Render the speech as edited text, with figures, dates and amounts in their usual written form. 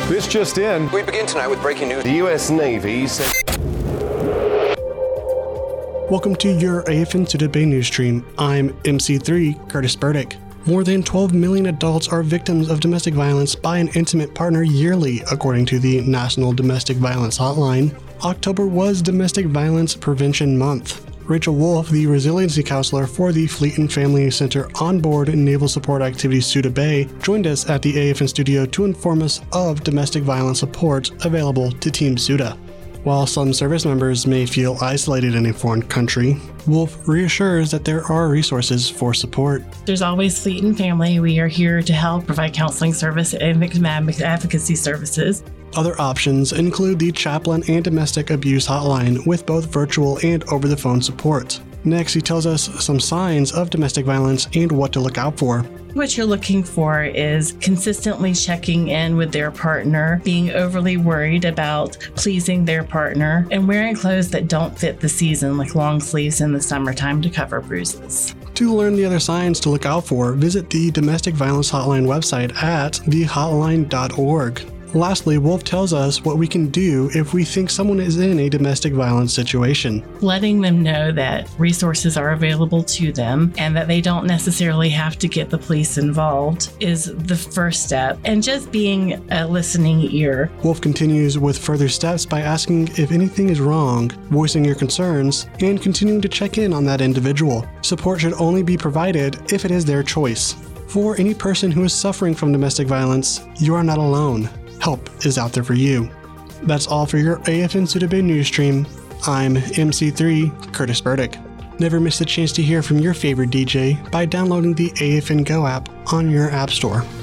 This just in. We begin tonight with breaking news. The U.S. Navy said... Welcome to your AFN Suda Bay news stream. I'm MC3 Curtis Burdick. More than 12 million adults are victims of domestic violence by an intimate partner yearly, according to the National Domestic Violence Hotline. October was Domestic Violence Prevention Month. Rachel Wolf, the resiliency counselor for the Fleet and Family Center Onboard Naval Support Activities Suda Bay, joined us at the AFN studio to inform us of domestic violence support available to Team Suda. While some service members may feel isolated in a foreign country, Wolf reassures that there are resources for support. There's always Fleet and Family. We are here to help provide counseling service and victim advocacy services. Other options include the Chaplain and Domestic Abuse Hotline with both virtual and over-the-phone support. Next, he tells us some signs of domestic violence and what to look out for. What you're looking for is consistently checking in with their partner, being overly worried about pleasing their partner, and wearing clothes that don't fit the season, like long sleeves in the summertime to cover bruises. To learn the other signs to look out for, visit the Domestic Violence Hotline website at thehotline.org. Lastly, Wolf tells us what we can do if we think someone is in a domestic violence situation. Letting them know that resources are available to them and that they don't necessarily have to get the police involved is the first step, and just being a listening ear. Wolf continues with further steps by asking if anything is wrong, voicing your concerns, and continuing to check in on that individual. Support should only be provided if it is their choice. For any person who is suffering from domestic violence, you are not alone. Help is out there for you. That's all for your AFN Suda Bay news stream. I'm MC3 Curtis Burdick. Never miss a chance to hear from your favorite DJ by downloading the AFN Go app on your app store.